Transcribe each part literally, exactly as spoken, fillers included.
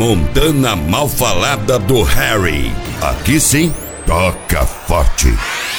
Montana Malfalada do Harry. Aqui sim, toca forte.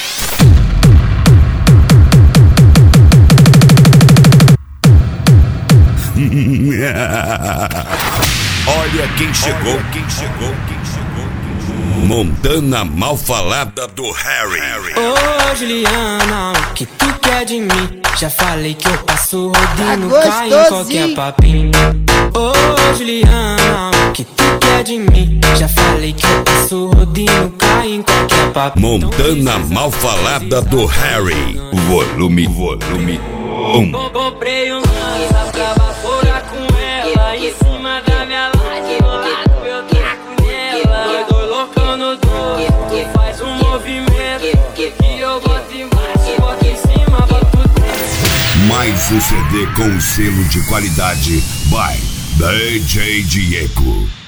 Olha quem chegou, Olha quem chegou, quem chegou, quem chegou. Montana Malfalada do Harry. Ô Juliana, o que tu quer de mim? Já falei que eu passo rodinho, Tá cai em qualquer papinho. Ô Juliana, o que tu quer de mim? Já falei que eu passo rodinho, cai em qualquer papinho. Montana Malfalada do Harry. Volume, volume um. Comprei um lança pra baforar com ela em cima da minha laje, do lado eu taco nela. Dois loucão no doce, tu faz um movimento que eu boto embaixo, boto em cima, boto dentro. Mais um C D com selo de qualidade by D J Diego.